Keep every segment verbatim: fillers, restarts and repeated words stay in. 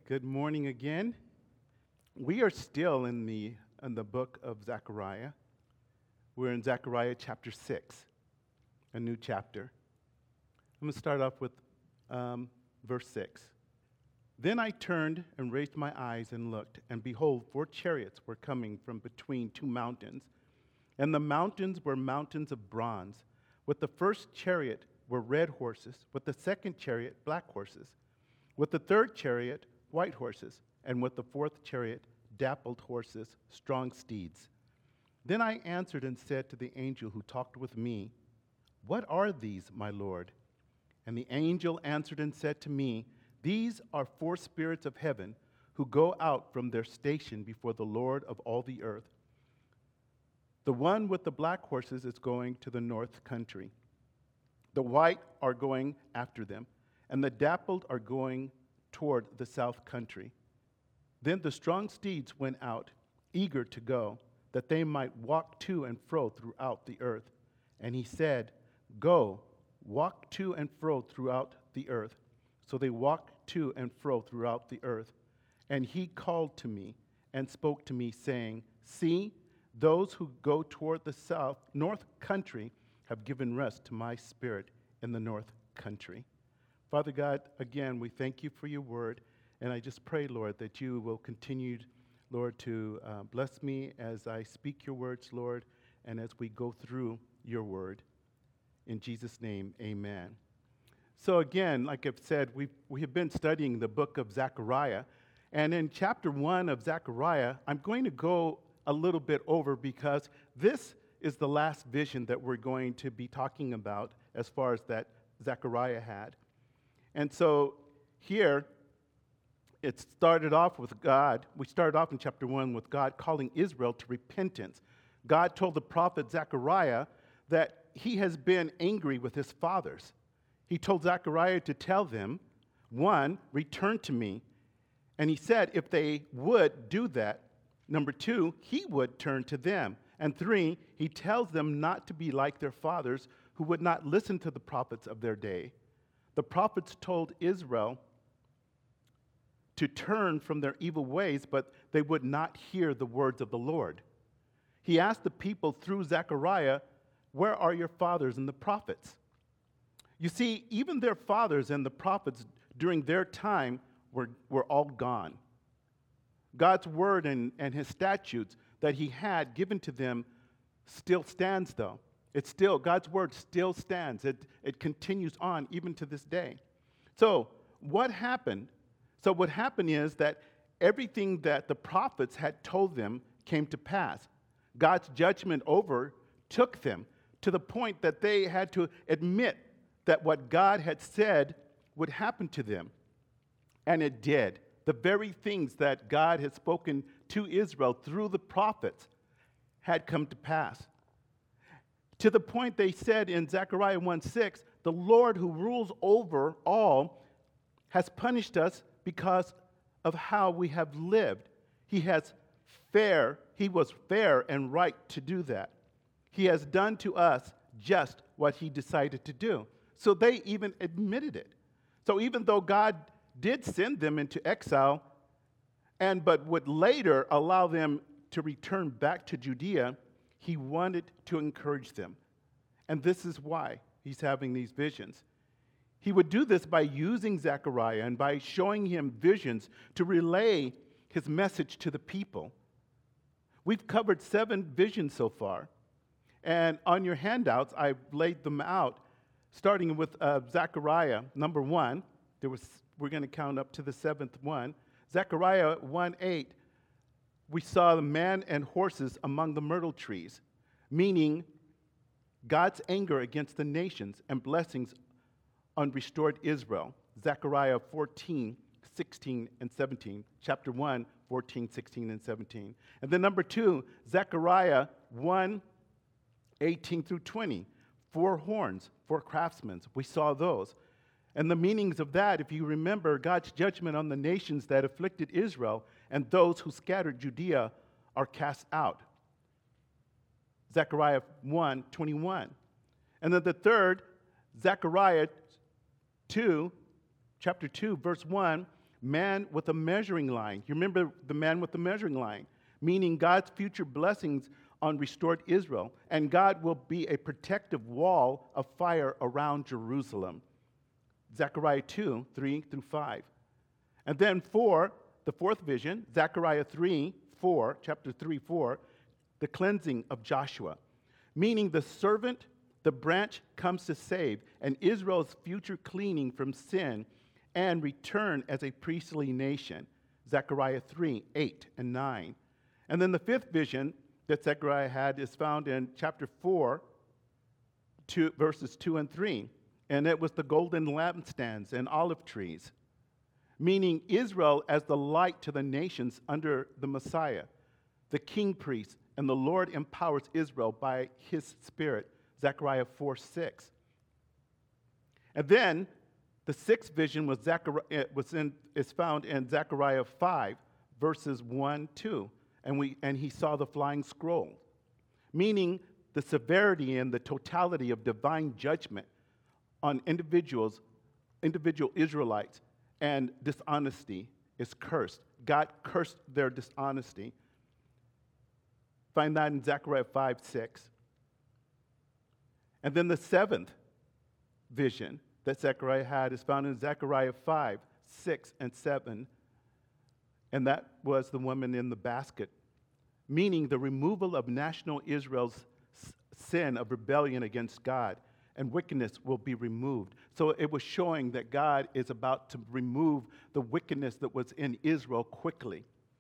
Good morning again. We are still in the in the book of Zechariah. We're in Zechariah chapter six, a new chapter. I'm going to start off with um, verse six. Then I turned and raised my eyes and looked, and behold, four chariots were coming from between two mountains. And the mountains were mountains of bronze. With the first chariot were red horses, with the second chariot black horses, with the third chariot white horses, and with the fourth chariot dappled horses, strong steeds. Then I answered and said to the angel who talked with me, "What are these, my Lord?" And the angel answered and said to me, "These are four spirits of heaven who go out from their station before the Lord of all the earth. The one with the black horses is going to the north country. The white are going after them, and the dappled are going toward the south country." Then the strong steeds went out, eager to go, that they might walk to and fro throughout the earth. And he said, "Go, walk to and fro throughout the earth." So they walked to and fro throughout the earth. And he called to me and spoke to me, saying, "See, those who go toward the south, north country have given rest to my spirit in the north country." Father God, again, we thank you for your word, and I just pray, Lord, that you will continue, Lord, to uh, bless me as I speak your words, Lord, and as we go through your word. In Jesus' name, amen. So again, like I've said, we've, we have been studying the book of Zechariah, and in chapter one of Zechariah, I'm going to go a little bit over because this is the last vision that we're going to be talking about as far as that Zechariah had. And so here, it started off with God. We started off in chapter one with God calling Israel to repentance. God told the prophet Zechariah that he has been angry with his fathers. He told Zechariah to tell them, one, return to me. And he said if they would do that, number two, he would turn to them. And three, he tells them not to be like their fathers who would not listen to the prophets of their day. The prophets told Israel to turn from their evil ways, but they would not hear the words of the Lord. He asked the people through Zechariah, "Where are your fathers and the prophets?" You see, even their fathers and the prophets during their time were, were all gone. God's word and, and his statutes that he had given to them still stands, though. It's still, God's word still stands. It, it continues on even to this day. So what happened? So what happened is that everything that the prophets had told them came to pass. God's judgment overtook them to the point that they had to admit that what God had said would happen to them. And it did. The very things that God had spoken to Israel through the prophets had come to pass. To the point they said in Zechariah one six, "The Lord who rules over all has punished us because of how we have lived. He has fair, he was fair and right to do that. He has done to us just what he decided to do." So they even admitted it. So even though God did send them into exile, and but would later allow them to return back to Judea, he wanted to encourage them. And this is why he's having these visions. He would do this by using Zechariah and by showing him visions to relay his message to the people. We've covered seven visions so far. And on your handouts, I've laid them out, starting with uh, Zechariah, number one. There was, we're going to count up to the seventh one. Zechariah one eight, we saw the man and horses among the myrtle trees, meaning God's anger against the nations and blessings on restored Israel. Zechariah fourteen, sixteen, and seventeen. Chapter one, fourteen, sixteen, and seventeen. And then number two, Zechariah one, eighteen through twenty. Four horns, four craftsmen. We saw those. And the meanings of that, if you remember, God's judgment on the nations that afflicted Israel and those who scattered Judea are cast out. Zechariah one, twenty-one. And then the third, Zechariah two, chapter two, verse one, man with a measuring line. You remember the man with the measuring line, meaning God's future blessings on restored Israel, and God will be a protective wall of fire around Jerusalem. Zechariah two, three through five. And then four, the fourth vision, Zechariah three, four, chapter three, four, the cleansing of Joshua, meaning the servant, the branch comes to save, and Israel's future cleaning from sin and return as a priestly nation. Zechariah three, eight, and nine. And then the fifth vision that Zechariah had is found in chapter four, two, verses two and three. And it was the golden lampstands and olive trees, meaning Israel as the light to the nations under the Messiah, the king priest, and the Lord empowers Israel by his spirit. Zechariah four, six. And then the sixth vision was, Zechariah, was in, is found in Zechariah five, verses one, two. And, we, and he saw the flying scroll, meaning the severity and the totality of divine judgment on individuals, individual Israelites, and dishonesty is cursed. God cursed their dishonesty. Find that in Zechariah five, six. And then the seventh vision that Zechariah had is found in Zechariah five, six, and seven. And that was the woman in the basket, meaning the removal of national Israel's sin of rebellion against God, and wickedness will be removed. So it was showing that God is about to remove the wickedness that was in Israel quickly.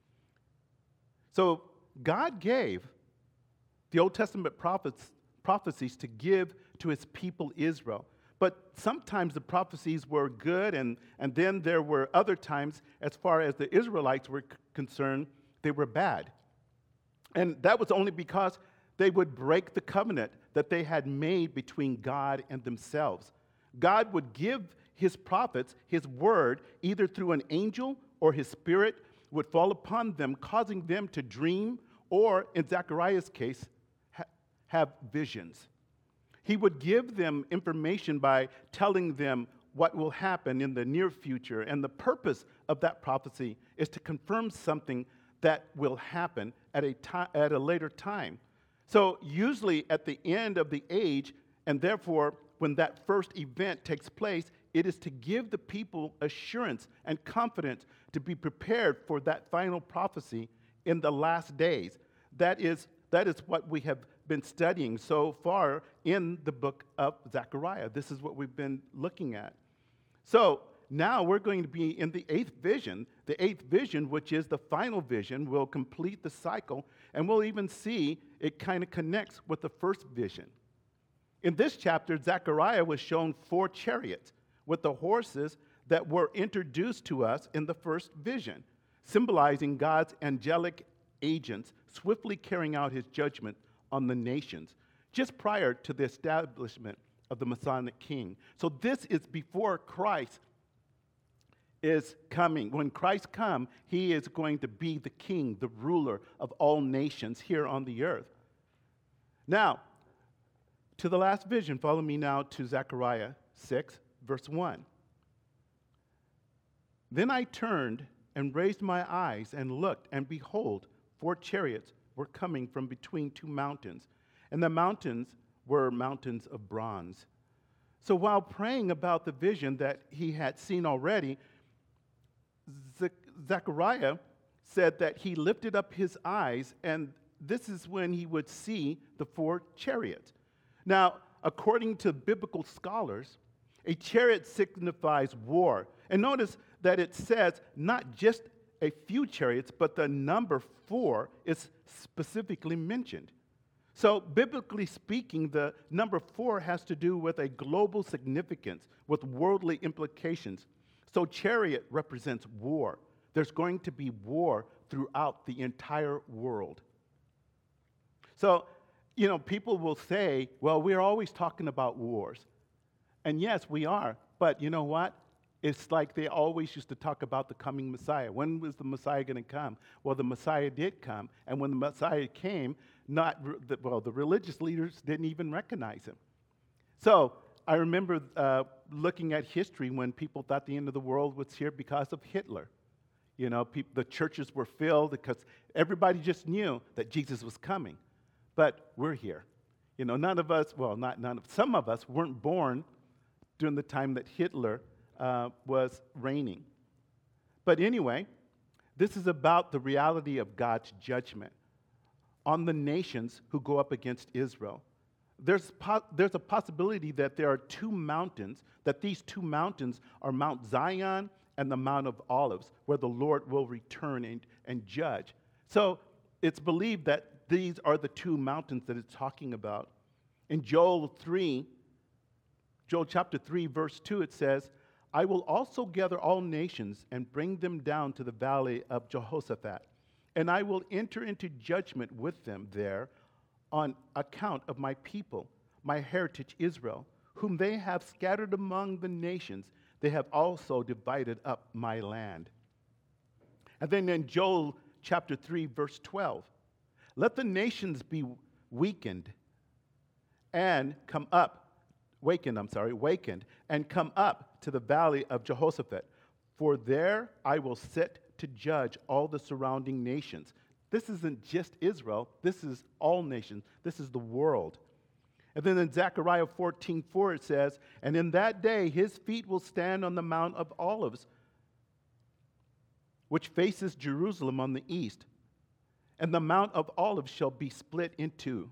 So God gave the Old Testament prophets, prophecies to give to his people Israel. But sometimes the prophecies were good, and, and then there were other times, as far as the Israelites were c- concerned, they were bad. And that was only because they would break the covenant that they had made between God and themselves. God would give his prophets his word, either through an angel or his spirit would fall upon them, causing them to dream, or in Zechariah's case, ha- have visions. He would give them information by telling them what will happen in the near future, and the purpose of that prophecy is to confirm something that will happen at a, ti- at a later time. So usually at the end of the age, and therefore when that first event takes place, it is to give the people assurance and confidence to be prepared for that final prophecy in the last days. That is, that is what we have been studying so far in the book of Zechariah. This is what we've been looking at. So now we're going to be in the eighth vision. The eighth vision, which is the final vision, will complete the cycle, and we'll even see it kind of connects with the first vision. In this chapter, Zechariah was shown four chariots with the horses that were introduced to us in the first vision, symbolizing God's angelic agents swiftly carrying out his judgment on the nations, just prior to the establishment of the Messianic king. So this is before Christ is coming. When Christ comes, he is going to be the king, the ruler of all nations here on the earth. Now, to the last vision, follow me now to Zechariah six, verse one. Then I turned and raised my eyes and looked, and behold, four chariots were coming from between two mountains, and the mountains were mountains of bronze. So while praying about the vision that he had seen already, Ze- Zechariah said that he lifted up his eyes, and this is when he would see the four chariots. Now, according to biblical scholars, a chariot signifies war. And notice that it says not just a few chariots, but the number four is specifically mentioned. So, biblically speaking, the number four has to do with a global significance, with worldly implications. So, chariot represents war. There's going to be war throughout the entire world. So, you know, people will say, well, we're always talking about wars. And yes, we are. But you know what? It's like they always used to talk about the coming Messiah. When was the Messiah going to come? Well, the Messiah did come. And when the Messiah came, not the, well, the religious leaders didn't even recognize him. So I remember uh, looking at history when people thought the end of the world was here because of Hitler. You know, peop- the churches were filled because everybody just knew that Jesus was coming. But we're here. You know, none of us, well, not none of, some of us weren't born during the time that Hitler uh, was reigning. But anyway, this is about the reality of God's judgment on the nations who go up against Israel. There's, po- there's a possibility that there are two mountains, that these two mountains are Mount Zion and the Mount of Olives, where the Lord will return and, and judge. So it's believed that these are the two mountains that it's talking about. In Joel three, Joel chapter three, verse two, it says, I will also gather all nations and bring them down to the valley of Jehoshaphat, and I will enter into judgment with them there on account of my people, my heritage Israel, whom they have scattered among the nations. They have also divided up my land. And then in Joel chapter three, verse twelve, let the nations be weakened and come up, wakened, I'm sorry, wakened, and come up to the valley of Jehoshaphat, for there I will sit to judge all the surrounding nations. This isn't just Israel, this is all nations, this is the world. And then in Zechariah fourteen four it says, and in that day his feet will stand on the Mount of Olives, which faces Jerusalem on the east, and the Mount of Olives shall be split in two,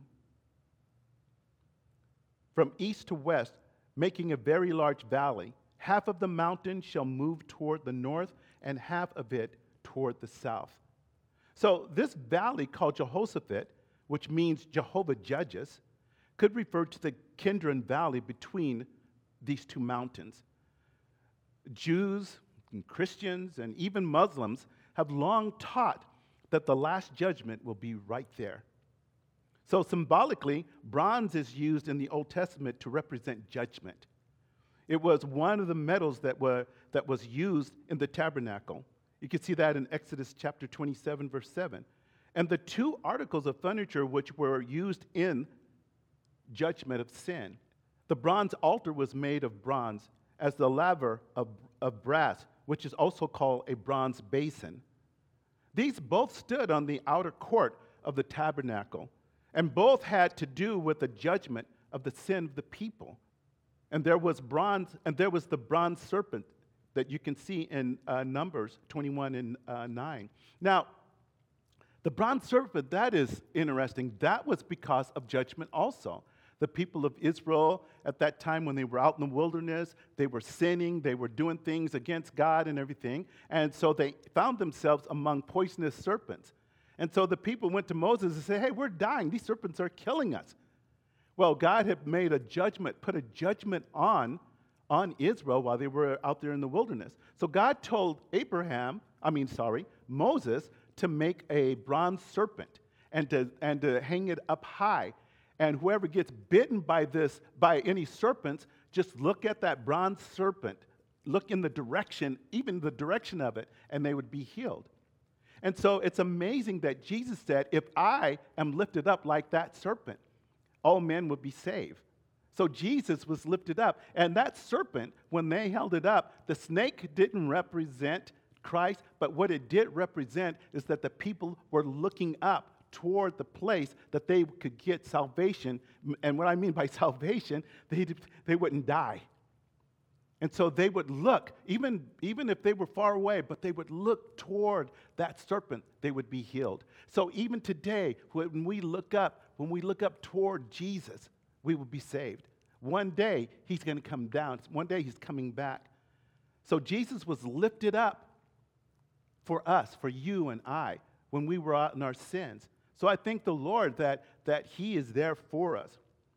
from east to west, making a very large valley. Half of the mountain shall move toward the north, and half of it toward the south. So this valley called Jehoshaphat, which means Jehovah judges, could refer to the Kidron Valley between these two mountains. Jews and Christians and even Muslims have long taught that the last judgment will be right there. So symbolically, bronze is used in the Old Testament to represent judgment. It was one of the metals that, were, that was used in the tabernacle. You can see that in Exodus chapter twenty-seven, verse seven. And the two articles of furniture which were used in judgment of sin. The bronze altar was made of bronze, as the laver of, of brass, which is also called a bronze basin. These both stood on the outer court of the tabernacle, and both had to do with the judgment of the sin of the people. And there was bronze, and there was the bronze serpent that you can see in uh, Numbers twenty-one and uh, nine. Now, the bronze serpent, that is interesting. That was because of judgment also. The people of Israel at that time, when they were out in the wilderness, they were sinning, they were doing things against God and everything. And so they found themselves among poisonous serpents. And so the people went to Moses and said, hey, we're dying. These serpents are killing us. Well, God had made a judgment, put a judgment on, on Israel while they were out there in the wilderness. So God told Abraham, I mean, sorry, Moses, to make a bronze serpent and to, and to hang it up high. And whoever gets bitten by this, by any serpents, just look at that bronze serpent, look in the direction, even the direction of it, and they would be healed. And so it's amazing that Jesus said, if I am lifted up like that serpent, all men would be saved. So Jesus was lifted up. And that serpent, when they held it up, the snake didn't represent Christ, but what it did represent is that the people were looking up toward the place that they could get salvation. And what I mean by salvation, they, they wouldn't die. And so they would look, even, even if they were far away, but they would look toward that serpent, they would be healed. So even today, when we look up, when we look up toward Jesus, we will be saved. One day, he's going to come down. One day, he's coming back. So Jesus was lifted up for us, for you and I, when we were out in our sins. So I thank the Lord that, that he is there for us.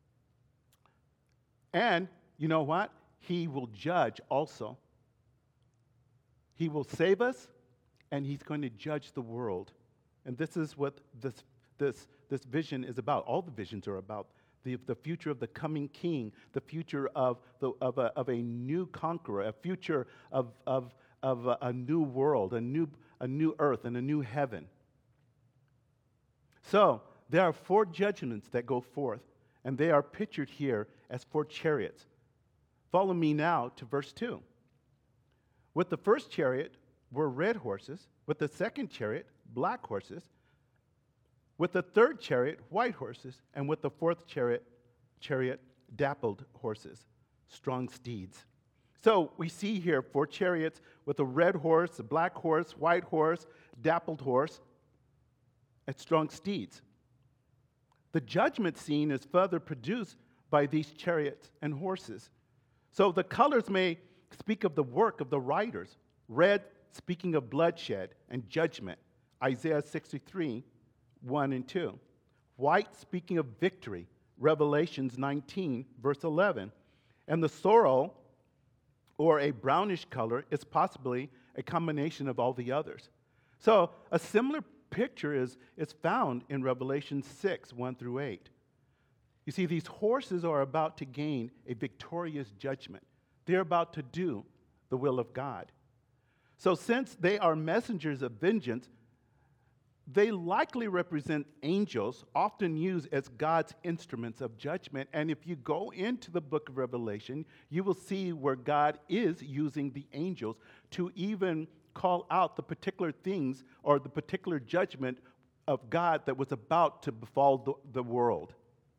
And you know what? He will judge also. He will save us, and he's going to judge the world. And this is what this, this, this vision is about. All the visions are about. The, the future of the coming king, the future of, the, of, a, of a new conqueror, a future of, of, of a, a new world, a new, a new earth, and a new heaven. So, there are four judgments that go forth, and they are pictured here as four chariots. Follow me now to verse two. With the first chariot were red horses, with the second chariot, black horses, with the third chariot, white horses, and with the fourth chariot, chariot, dappled horses, strong steeds. So we see here four chariots with a red horse, a black horse, white horse, dappled horse, and strong steeds. The judgment scene is further produced by these chariots and horses. So the colors may speak of the work of the riders. Red speaking of bloodshed and judgment, Isaiah sixty-three, one and two. White speaking of victory, Revelations nineteen, verse eleven. And the sorrel, or a brownish color, is possibly a combination of all the others. So a similar picture is, is found in Revelation six, one through eight. You see, these horses are about to gain a victorious judgment. They're about to do the will of God. So since they are messengers of vengeance, they likely represent angels, often used as God's instruments of judgment. And if you go into the book of Revelation, you will see where God is using the angels to even call out the particular things or the particular judgment of God that was about to befall the, the world.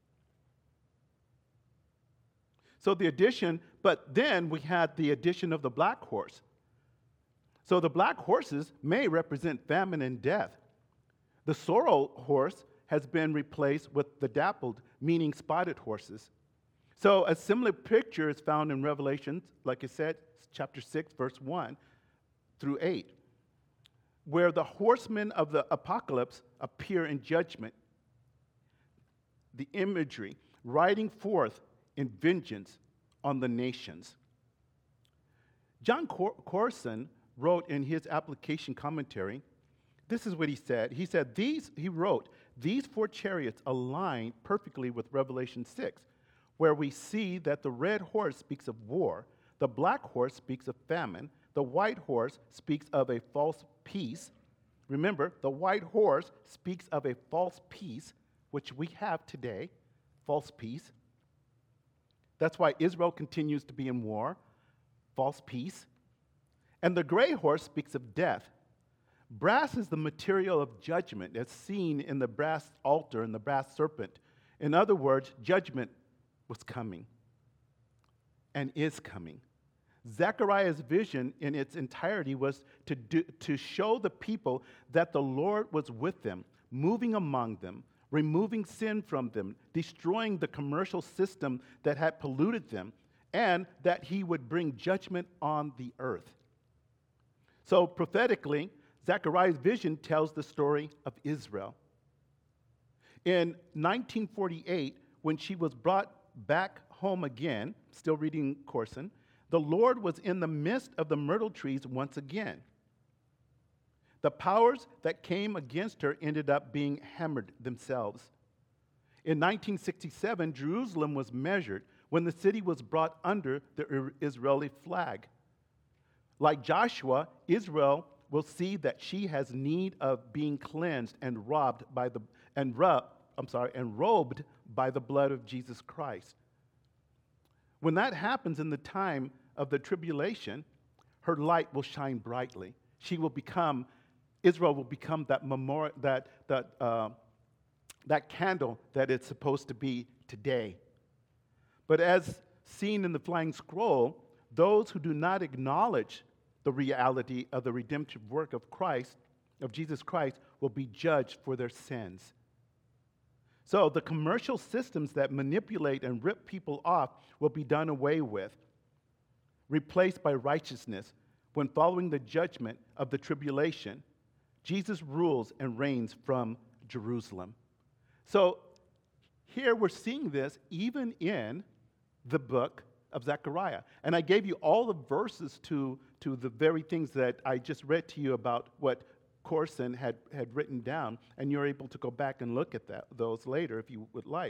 So the addition, but then we had the addition of the black horse. So the black horses may represent famine and death. The sorrel horse has been replaced with the dappled, meaning spotted horses. So a similar picture is found in Revelation, like I said, chapter six, verse one through eight, where the horsemen of the apocalypse appear in judgment. The imagery, riding forth in vengeance on the nations. John Cor- Corson wrote in his application commentary, this is what he said. He said, these, he wrote, these four chariots align perfectly with Revelation six, where we see that the red horse speaks of war, the black horse speaks of famine, the white horse speaks of a false peace. Remember, the white horse speaks of a false peace, which we have today, false peace. That's why Israel continues to be in war, false peace. And the gray horse speaks of death. Brass is the material of judgment, as seen in the brass altar and the brass serpent. In other words, judgment was coming and is coming. Zechariah's vision in its entirety was to, do, to show the people that the Lord was with them, moving among them, removing sin from them, destroying the commercial system that had polluted them, and that he would bring judgment on the earth. So prophetically, Zechariah's vision tells the story of Israel. In nineteen forty-eight, when she was brought back home again, still reading Corson, the Lord was in the midst of the myrtle trees once again. The powers that came against her ended up being hammered themselves. In nineteen sixty-seven, Jerusalem was measured when the city was brought under the Israeli flag. Like Joshua, Israel will see that she has need of being cleansed and robbed by the and rub, I'm sorry, and robed by the blood of Jesus Christ. When that happens in the time of the tribulation, her light will shine brightly. She will become, Israel will become that memorial, that that uh, that candle that it's supposed to be today. But as seen in the flying scroll, those who do not acknowledge the reality of the redemptive work of Christ, of Jesus Christ, will be judged for their sins. So the commercial systems that manipulate and rip people off will be done away with, replaced by righteousness. When following the judgment of the tribulation, Jesus rules and reigns from Jerusalem. So here we're seeing this even in the book of Zechariah. And I gave you all the verses to, to the very things that I just read to you about what Corson had, had written down, and you're able to go back and look at that, those later if you would like.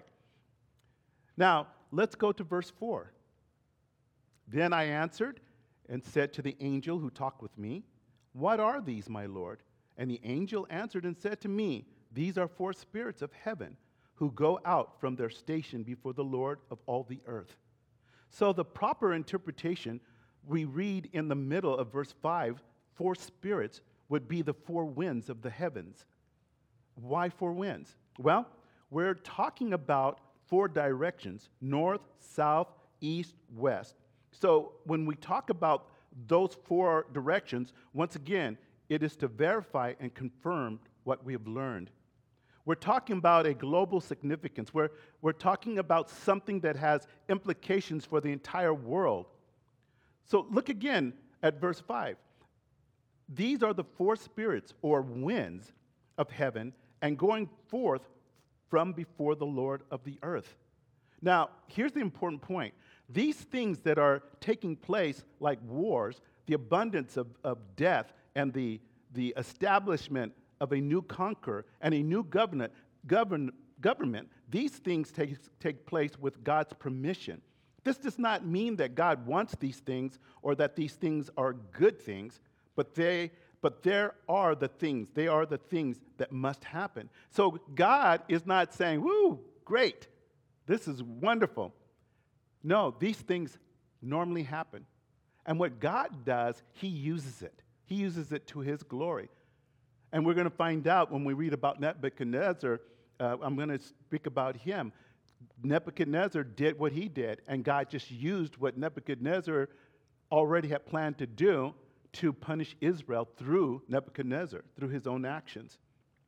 Now, let's go to verse four. Then I answered and said to the angel who talked with me, "What are these, my Lord?" And the angel answered and said to me, "These are four spirits of heaven who go out from their station before the Lord of all the earth." So the proper interpretation we read in the middle of verse five four spirits would be the four winds of the heavens. Why four winds? Well, we're talking about four directions: north, south, east, west. So when we talk about those four directions, once again, it is to verify and confirm what we have learned. We're talking about a global significance. We're, we're talking about something that has implications for the entire world. So look again at verse five. These are the four spirits or winds of heaven and going forth from before the Lord of the earth. Now, here's the important point. These things that are taking place, like wars, the abundance of, of death, and the, the establishment of a new conqueror and a new government, govern, government, these things take, take place with God's permission. This does not mean that God wants these things or that these things are good things, but they but there are the things, they are the things that must happen. So God is not saying, woo, great, this is wonderful. No, these things normally happen. And what God does, he uses it. He uses it to his glory. And we're going to find out when we read about Nebuchadnezzar, uh, I'm going to speak about him. Nebuchadnezzar did what he did, and God just used what Nebuchadnezzar already had planned to do to punish Israel through Nebuchadnezzar, through his own actions.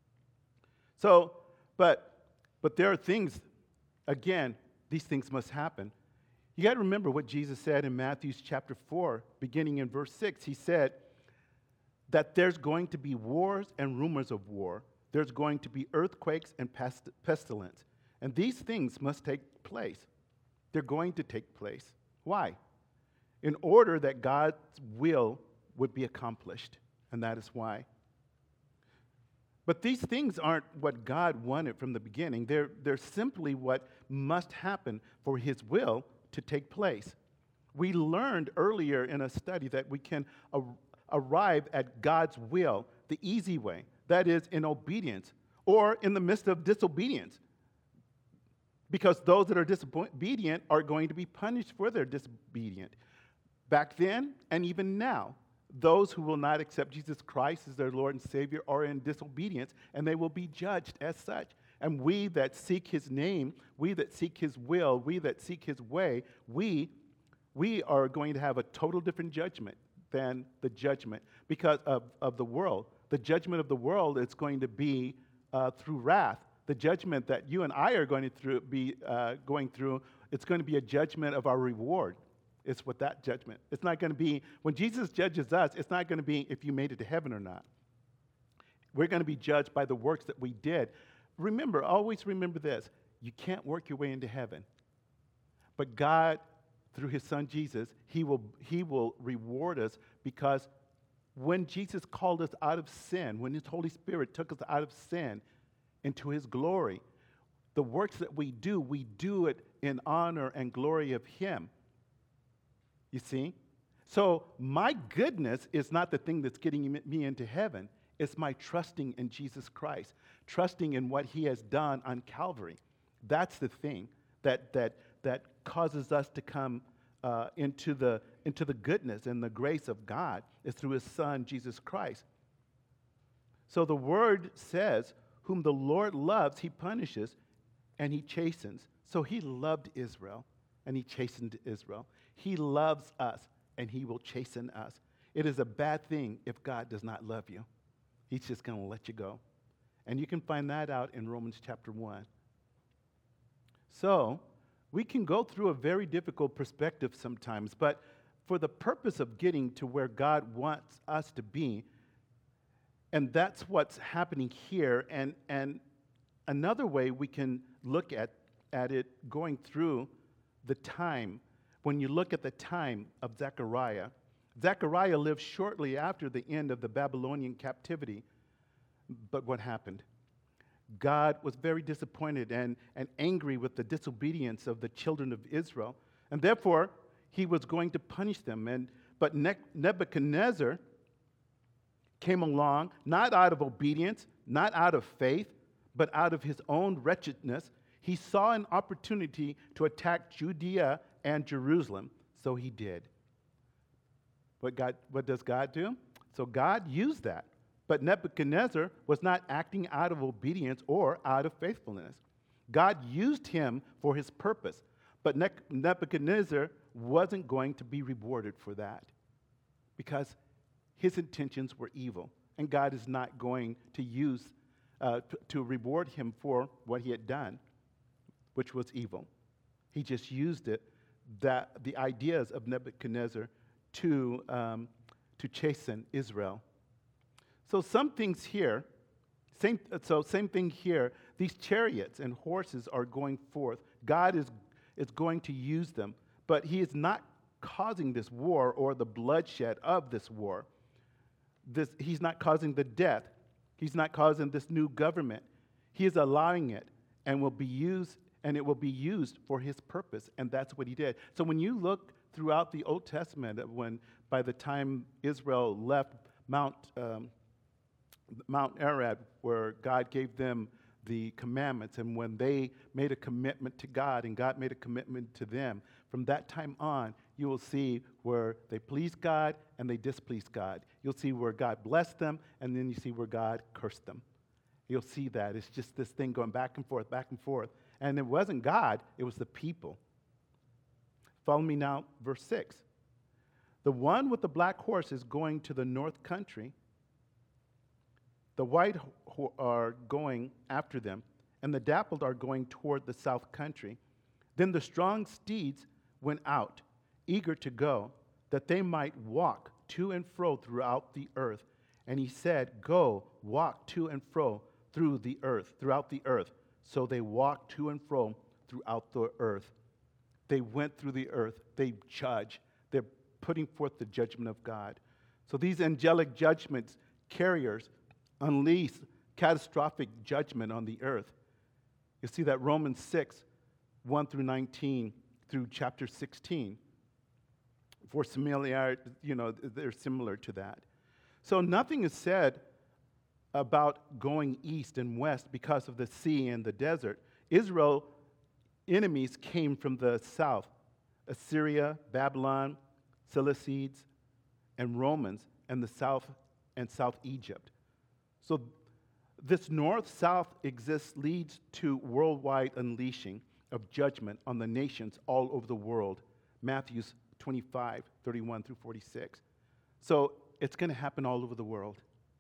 So, but, but there are things, again, these things must happen. You got to remember what Jesus said in Matthew chapter four, beginning in verse six. He said that there's going to be wars and rumors of war. There's going to be earthquakes and pest- pestilence. And these things must take place. They're going to take place. Why? In order that God's will would be accomplished. And that is why. But these things aren't what God wanted from the beginning. They're, they're simply what must happen for his will to take place. We learned earlier in a study that we can ar- arrive at God's will the easy way, that is, in obedience, or in the midst of disobedience. Because those that are disobedient are going to be punished for their disobedience. Back then and even now, those who will not accept Jesus Christ as their Lord and Savior are in disobedience, and they will be judged as such. And we that seek his name, we that seek his will, we that seek his way, we, we are going to have a total different judgment than the judgment because of, of the world. The judgment of the world is going to be uh, through wrath. The judgment that you and I are going to through, be uh, going through, it's going to be a judgment of our reward. It's what that judgment. It's not going to be, when Jesus judges us, it's not going to be if you made it to heaven or not. We're going to be judged by the works that we did. Remember, always remember this. You can't work your way into heaven. But God, through his son Jesus, he will, he will reward us because when Jesus called us out of sin, when his Holy Spirit took us out of sin into his glory, the works that we do, we do it in honor and glory of him. You see? So my goodness is not the thing that's getting me into heaven. It's my trusting in Jesus Christ, trusting in what he has done on Calvary. That's the thing that that that causes us to come uh, into the into the goodness and the grace of God is through his son, Jesus Christ. So the word says, whom the Lord loves, he punishes and he chastens. So he loved Israel and he chastened Israel. He loves us, and he will chasten us. It is a bad thing if God does not love you. He's just going to let you go. And you can find that out in Romans chapter one. So, we can go through a very difficult perspective sometimes, but for the purpose of getting to where God wants us to be, and that's what's happening here, and, and another way we can look at, at it going through the time. When you look at the time of Zechariah, Zechariah lived shortly after the end of the Babylonian captivity. But what happened? God was very disappointed and, and angry with the disobedience of the children of Israel. And therefore, he was going to punish them. And But ne- Nebuchadnezzar came along, not out of obedience, not out of faith, but out of his own wretchedness. He saw an opportunity to attack Judea and Jerusalem, so he did. What God, what does God do? So God used that. But Nebuchadnezzar was not acting out of obedience or out of faithfulness. God used him for his purpose. But Nebuchadnezzar wasn't going to be rewarded for that because his intentions were evil. And God is not going to use, uh, to, to reward him for what he had done, which was evil. He just used it, that the ideas of Nebuchadnezzar to, um, to chasten Israel. So some things here, same, so same thing here, these chariots and horses are going forth. God is, is going to use them, but he is not causing this war or the bloodshed of this war. This, he's not causing the death. He's not causing this new government. He is allowing it and will be used, and it will be used for his purpose, and that's what he did. So when you look throughout the Old Testament, when by the time Israel left Mount um, Mount Arad, where God gave them the commandments, and when they made a commitment to God and God made a commitment to them, from that time on, you will see where they pleased God and they displeased God. You'll see where God blessed them, and then you see where God cursed them. You'll see that. It's just this thing going back and forth, back and forth. And it wasn't God, it was the people. Follow me now, verse six. The one with the black horse is going to the north country. The white ho- are going after them, and the dappled are going toward the south country. Then the strong steeds went out, eager to go, that they might walk to and fro throughout the earth. And he said, go, walk to and fro through the earth, throughout the earth. So they walked to and fro throughout the earth. They went through the earth. They judge. They're putting forth the judgment of God. So these angelic judgments, carriers, unleash catastrophic judgment on the earth. You see that Romans six, one through nineteen through chapter sixteen. For familiarity, you know, they're similar to that. So nothing is said about going east and west because of the sea and the desert. Israel enemies came from the south: Assyria, Babylon, Seleucids, and Romans, and the south and South Egypt. So this north-south exists leads to worldwide unleashing of judgment on the nations all over the world. Matthew twenty-five, thirty-one through forty-six. So it's going to happen all over the world.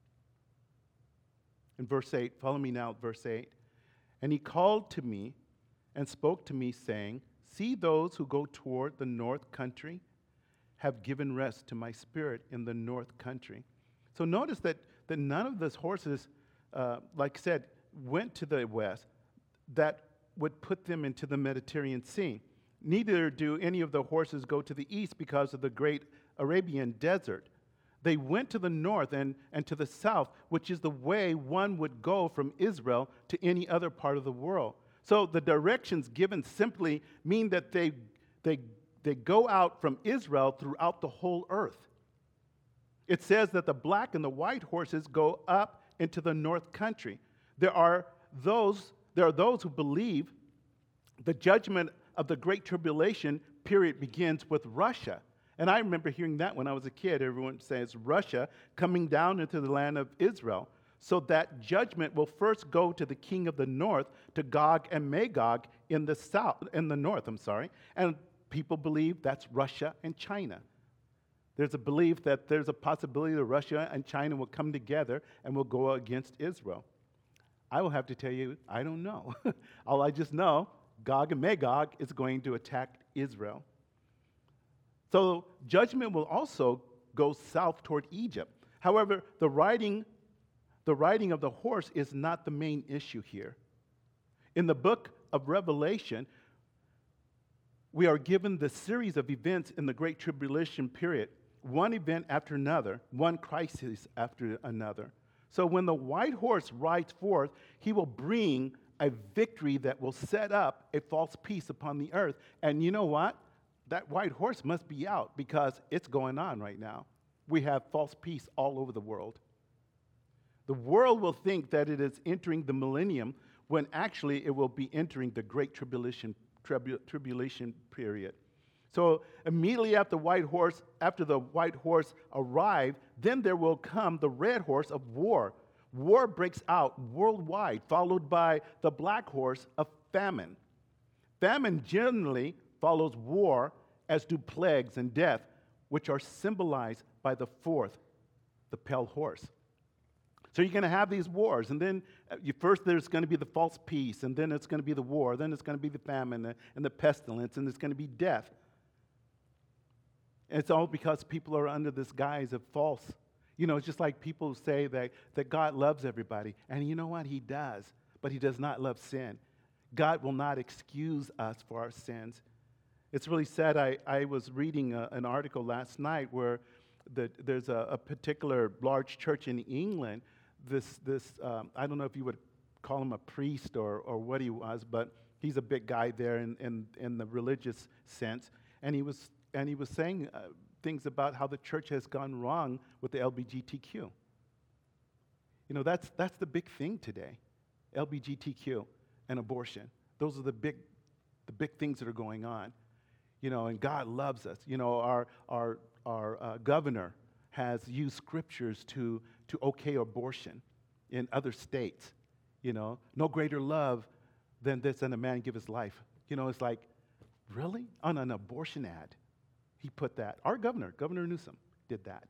In verse eight, follow me now, verse eight. And he called to me and spoke to me, saying, see, those who go toward the north country have given rest to my spirit in the north country. So notice that, that none of those horses, uh, like I said, went to the west. That would put them into the Mediterranean Sea. Neither do any of the horses go to the east because of the great Arabian desert. They went to the north and, and to the south, which is the way one would go from Israel to any other part of the world. So the directions given simply mean that they, they, they go out from Israel throughout the whole earth. It says that the black and the white horses go up into the north country. There are those, there are those who believe the judgment of the Great Tribulation period begins with Russia. And I remember hearing that when I was a kid. Everyone says Russia coming down into the land of Israel. So that judgment will first go to the king of the north, to Gog and Magog in the south, in the north, I'm sorry. And people believe that's Russia and China. There's a belief that there's a possibility that Russia and China will come together and will go against Israel. I will have to tell you, I don't know. All I just know, Gog and Magog is going to attack Israel. So judgment will also go south toward Egypt. However, the riding, the riding of the horse is not the main issue here. In the book of Revelation, we are given the series of events in the Great Tribulation period, one event after another, one crisis after another. So when the white horse rides forth, he will bring a victory that will set up a false peace upon the earth. And you know what? That white horse must be out because it's going on right now. We have false peace all over the world. The world will think that it is entering the millennium when actually it will be entering the Great Tribulation, tribu- tribulation period. So immediately after white horse, after the white horse arrived, then there will come the red horse of war. War breaks out worldwide, followed by the black horse of famine. Famine generally follows war, as do plagues and death, which are symbolized by the fourth, the pale horse. So you're going to have these wars, and then uh, you, first there's going to be the false peace, and then it's going to be the war, then it's going to be the famine and, and the pestilence, and it's going to be death. And it's all because people are under this guise of false. You know, it's just like people say that, that God loves everybody, and you know what? He does, but he does not love sin. God will not excuse us for our sins. It's really sad. I, I was reading a, an article last night where the, there's a, a particular large church in England. This, this um, I don't know if you would call him a priest or, or what he was, but he's a big guy there in, in, in the religious sense. And he was, and he was saying uh, things about how the church has gone wrong with the L G B T Q. You know, that's, that's the big thing today, L G B T Q and abortion. Those are the big, the big things that are going on. You know, and God loves us. You know, our, our, our uh, governor has used scriptures to, to okay abortion in other states. You know, no greater love than this than a man give his life. You know, it's like, really? On an abortion ad, he put that. Our governor, Governor Newsom, did that.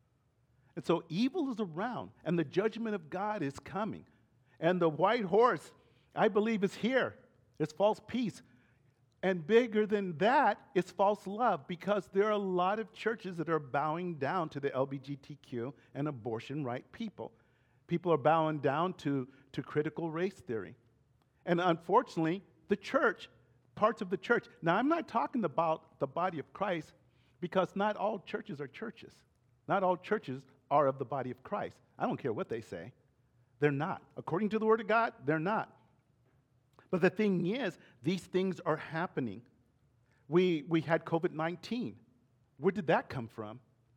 And so evil is around, and the judgment of God is coming. And the white horse, I believe, is here. It's false peace. And bigger than that, it's false love, because there are a lot of churches that are bowing down to the L G B T Q and abortion right people. People are bowing down to, to critical race theory. And unfortunately, the church, parts of the church, now I'm not talking about the body of Christ, because not all churches are churches. Not all churches are of the body of Christ. I don't care what they say. They're not. According to the Word of God, they're not. But the thing is, these things are happening. We, we had covid nineteen. Where did that come from?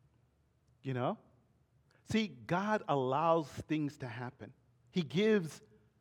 You know? See, God allows things to happen. He gives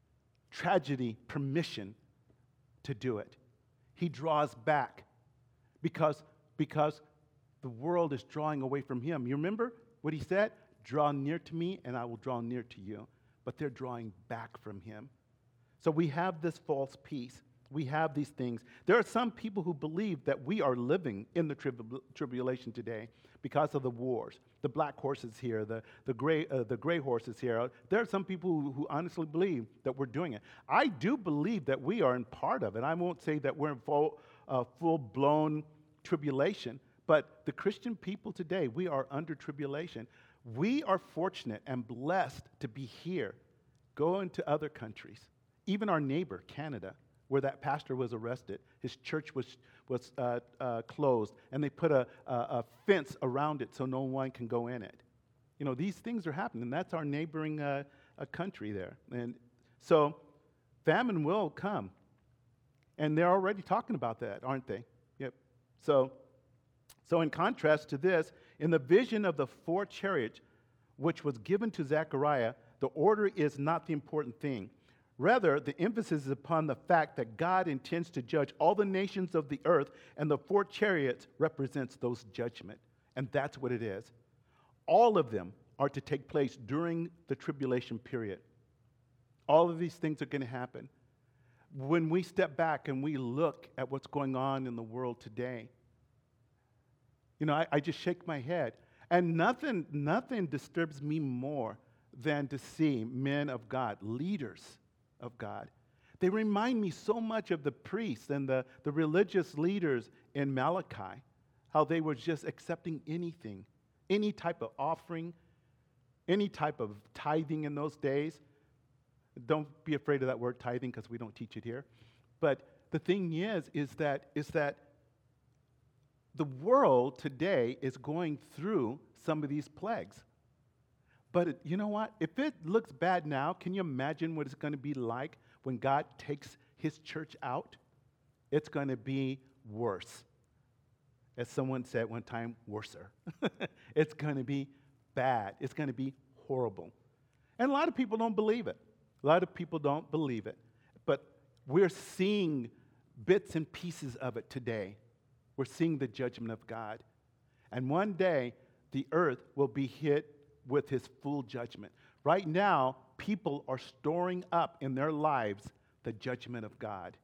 tragedy permission to do it. He draws back because, because the world is drawing away from him. You remember what he said? Draw near to me and I will draw near to you. But they're drawing back from him. So we have this false peace. We have these things. There are some people who believe that we are living in the trib- tribulation today because of the wars. The black horse is here. The, the, gray, uh, the gray horse is here. There are some people who, who honestly believe that we're doing it. I do believe that we are in part of it. I won't say that we're in full, uh, full-blown tribulation, but the Christian people today, we are under tribulation. We are fortunate and blessed to be here. Go into other countries. Even our neighbor, Canada, where that pastor was arrested, his church was, was uh, uh, closed, and they put a, a, a fence around it so no one can go in it. You know, these things are happening. That's our neighboring uh, a country there. And so famine will come. And they're already talking about that, aren't they? Yep. So, so in contrast to this, in the vision of the four chariots, which was given to Zechariah, the order is not the important thing. Rather, the emphasis is upon the fact that God intends to judge all the nations of the earth, and the four chariots represents those judgment. And that's what it is. All of them are to take place during the tribulation period. All of these things are going to happen. When we step back and we look at what's going on in the world today, you know, I, I just shake my head. And nothing, nothing disturbs me more than to see men of God, leaders of God. They remind me so much of the priests and the, the religious leaders in Malachi, how they were just accepting anything, any type of offering, any type of tithing in those days. Don't be afraid of that word tithing, because we don't teach it here. But the thing is, is that, is that the world today is going through some of these plagues. But it, you know what? If it looks bad now, can you imagine what it's going to be like when God takes his church out? It's going to be worse. As someone said one time, worser. It's going to be bad. It's going to be horrible. And a lot of people don't believe it. A lot of people don't believe it. But we're seeing bits and pieces of it today. We're seeing the judgment of God. And one day, the earth will be hit with his full judgment. Right now, people are storing up in their lives the judgment of God.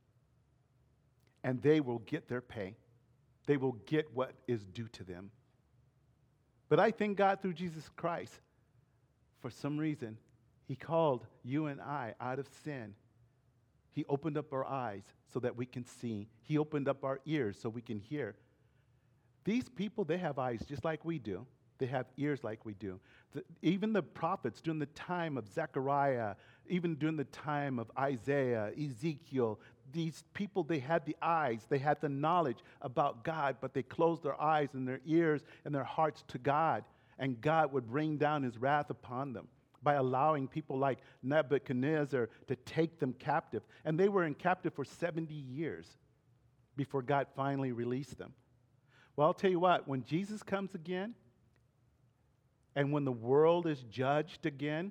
And they will get their pay. They will get what is due to them. But I thank God through Jesus Christ. For some reason, he called you and I out of sin. He opened up our eyes so that we can see. He opened up our ears so we can hear. These people, they have eyes just like we do. They have ears like we do. The, even the prophets during the time of Zechariah, even during the time of Isaiah, Ezekiel, these people, they had the eyes, they had the knowledge about God, but they closed their eyes and their ears and their hearts to God, and God would rain down his wrath upon them by allowing people like Nebuchadnezzar to take them captive. And they were in captive for seventy years before God finally released them. Well, I'll tell you what, when Jesus comes again, and when the world is judged again,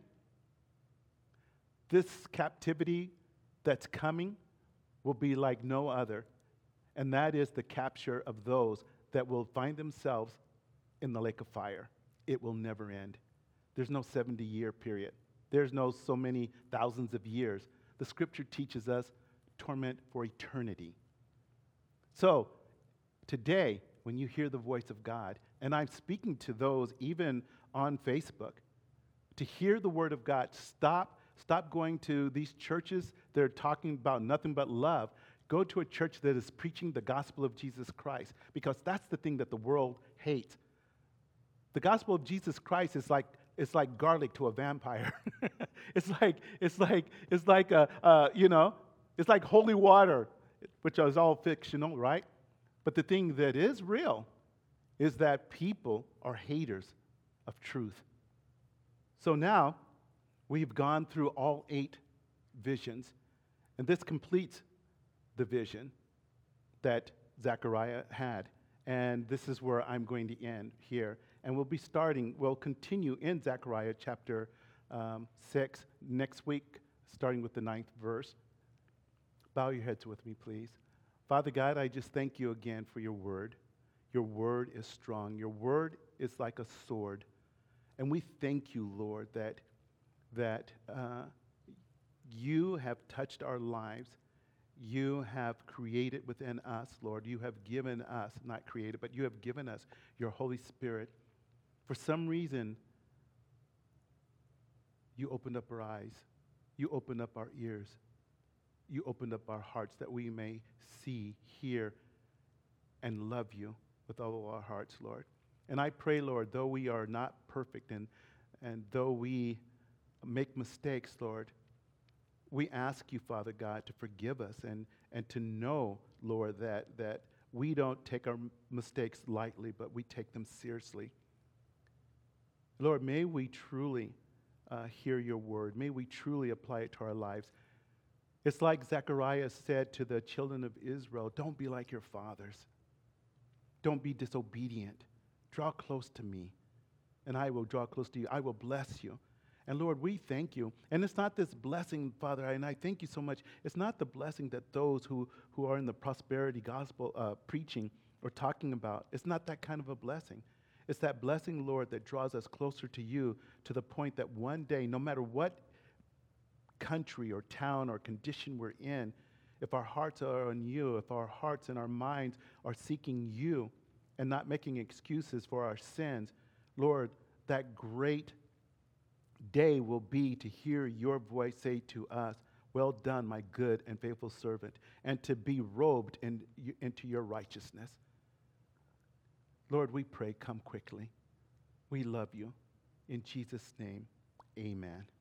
this captivity that's coming will be like no other. And that is the capture of those that will find themselves in the lake of fire. It will never end. There's no seventy-year period. There's no so many thousands of years. The scripture teaches us torment for eternity. So, today, when you hear the voice of God, and I'm speaking to those even on Facebook, to hear the word of God, stop, stop going to these churches that are talking about nothing but love. Go to a church that is preaching the gospel of Jesus Christ, because that's the thing that the world hates. The gospel of Jesus Christ is like it's like garlic to a vampire. it's like it's like it's like a uh, you know it's like holy water, which is all fictional, right? But the thing that is real is that people are haters of truth. So now we've gone through all eight visions, and this completes the vision that Zechariah had. And this is where I'm going to end here. And we'll be starting, we'll continue in Zechariah chapter um, six next week, starting with the ninth verse. Bow your heads with me, please. Father God, I just thank you again for your word. Your word is strong. Your word is like a sword. And we thank you, Lord, that, that uh, you have touched our lives. You have created within us, Lord. You have given us, not created, but you have given us your Holy Spirit. For some reason, you opened up our eyes. You opened up our ears. You opened up our hearts that we may see, hear, and love you with all of our hearts, Lord. And I pray, Lord, though we are not perfect and, and though we make mistakes, Lord, we ask you, Father God, to forgive us and, and to know, Lord, that, that we don't take our mistakes lightly, but we take them seriously. Lord, may we truly uh, hear your word. May we truly apply it to our lives. It's like Zechariah said to the children of Israel, don't be like your fathers. Don't be disobedient. Draw close to me, and I will draw close to you. I will bless you. And Lord, we thank you. And it's not this blessing, Father, and I thank you so much. It's not the blessing that those who, who are in the prosperity gospel uh, preaching or talking about. It's not that kind of a blessing. It's that blessing, Lord, that draws us closer to you to the point that one day, no matter what country or town or condition we're in, if our hearts are on you, if our hearts and our minds are seeking you and not making excuses for our sins, Lord, that great day will be to hear your voice say to us, well done, my good and faithful servant, and to be robed in, into your righteousness. Lord, we pray, come quickly. We love you. In Jesus' name, amen.